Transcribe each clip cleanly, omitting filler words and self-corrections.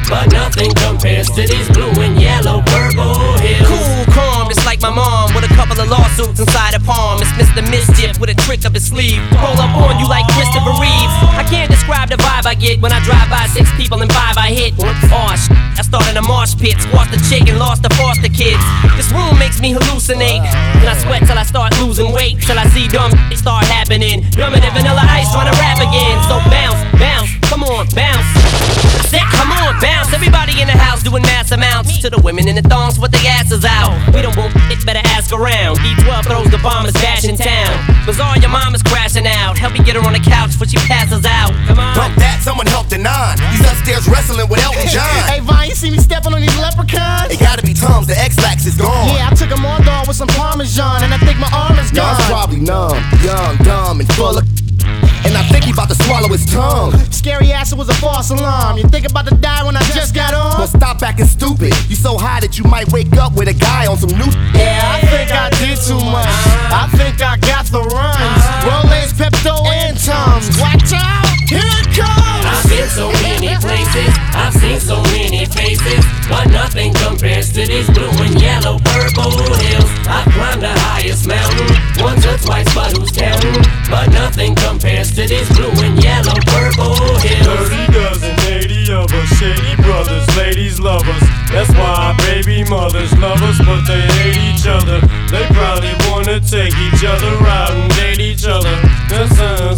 but nothing compares to these blue and yellow purple hills. Cool, calm, just like my mom, with a couple of lawsuits inside her palm. It's Mr. Mischief with a trick up his sleeve. Roll up on you like Christopher Reeves. I can't describe the vibe I get when I drive by 6 people and 5 I hit. Oh shit, I started a marsh pit, squashed the chick and lost the foster kids. This room makes me hallucinate, and I sweat till I start losing weight, till I see dumb shit start happening. Dumber than Vanilla Ice trying to rap again. So bounce, bounce, come on, bounce. I said come on, bounce. Everybody in the house doing mass amounts. To the women in the thongs with their asses out. We don't want it, better ask around. D12 throws the bombers bash in town. Bazaar, your mama's crashing out. Help me get her on the couch before she passes out. Come on. Bump that, someone help the 9. He's upstairs wrestling with Elton John. Hey Vine, you see me stepping on these leprechauns? It gotta be Tums, the X-Lax is gone. Yeah, I took him on dog with some Parmesan, and I think my arm is gone. Y'all's probably numb, young, dumb, and full of. And I think he about to swallow his tongue. Scary ass, it was a false alarm. You think about to die when I just got on? Well, stop acting stupid. You so high that you might wake up with a guy on some new. Yeah, I think I did too much. I think I got the runs. Rolaids, Pepto, and Tums. Watch out, here it comes. I've been so many places, I've seen so many faces, but nothing compares to these blue and yellow purple hills. I've climbed the highest mountain, once or twice, but who's counting? But nothing compares to these blue and yellow purple hills. 30 dozen, 80 of us, shady brothers, ladies love us. That's why baby mothers love us, but they hate each other. They probably wanna take each other out and date each other. That's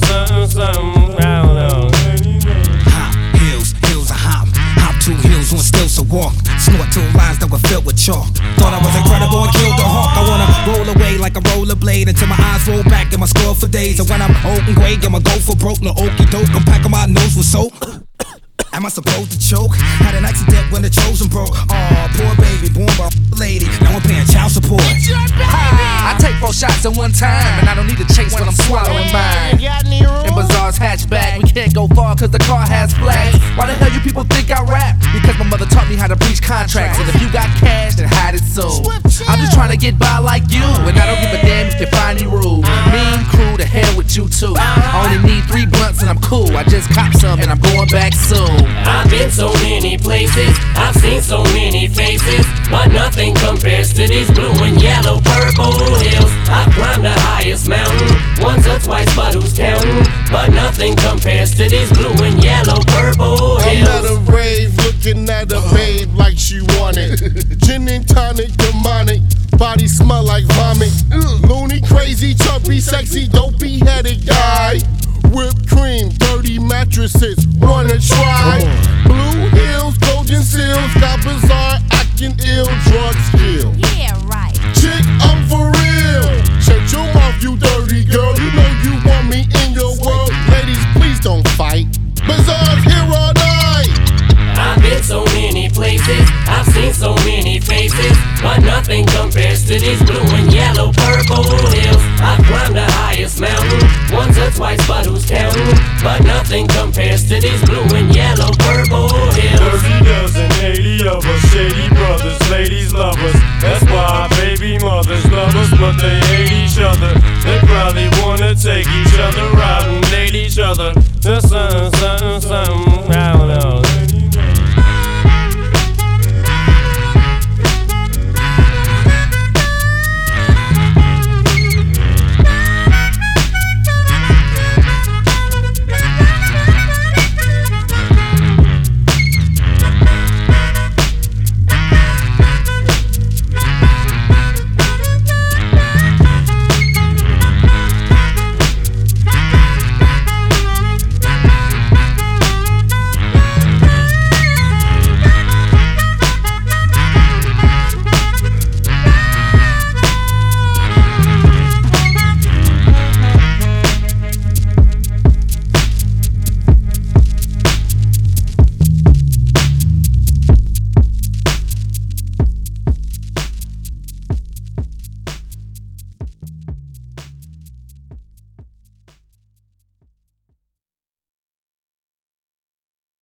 something, I don't know. Hop, hills I hop. Hop 2 hills on stilts to walk. Snort 2 lines that were filled with chalk. Thought I was incredible and killed the hawk. I wanna roll away like a rollerblade until my eyes roll back and my score for days. And when I'm old and gray, I'ma go for broke. No okey doke, I'm packing my nose with soap. Am I supposed to choke? Had an accident when the chosen broke. Aw, poor baby, born by a lady. Now I'm paying child support. I take 4 shots at one time, and I don't need to chase when I'm swallowing mine. In Bazaar's hatchback, we can't go far cause the car has flags. Why the hell you people think I rap? Because my mother taught me how to breach contracts. And if you got cash, then hide it soon. I'm just trying to get by like you, and I don't give a damn if you find me rude. Mean crew, to hell with you too. I only need 3 blunts and I'm cool. I just copped some and I'm going back soon. I've been so many places, I've seen so many faces, but nothing compares to these blue and yellow purple hills. I've climbed the highest mountain, once or twice, but who's counting? But nothing compares to these blue and yellow purple hills. I'm at a rave looking at a babe like she wanted. Gin and tonic, demonic, body smell like vomit. Loony, crazy, chubby, sexy, dopey headed guy. Whipped cream, dirty mattresses, wanna try? Blue Hills, Golden Seals, got Bazaar acting ill, drugs kill. Yeah, right. Chick, I'm for real. Shut your mouth, you dirty girl. You know you want me in your world. Ladies, please don't fight. Bazaar's here all night. I've been so many places, I've seen so many faces, but nothing compares to these blue and yellow purple hills. I've climbed the highest mountain, once or twice, but who's counting? But nothing compares to these blue and yellow purple hills. 30 dozen, 80 of us, shady brothers, ladies love us. That's why baby mothers love us, but they hate each other. They probably wanna take each other out and date each other. That's something.